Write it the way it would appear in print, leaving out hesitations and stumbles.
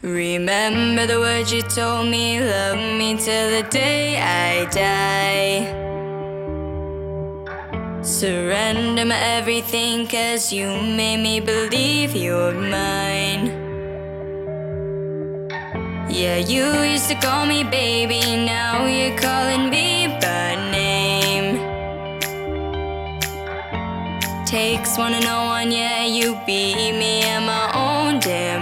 Remember the words you told me, love me till the day I die. Surrender my everything, 'cause you made me believe you're mine. Yeah, you used to call me baby, now you're calling me by name. Takes one to know one, yeah, you beat me at my own damn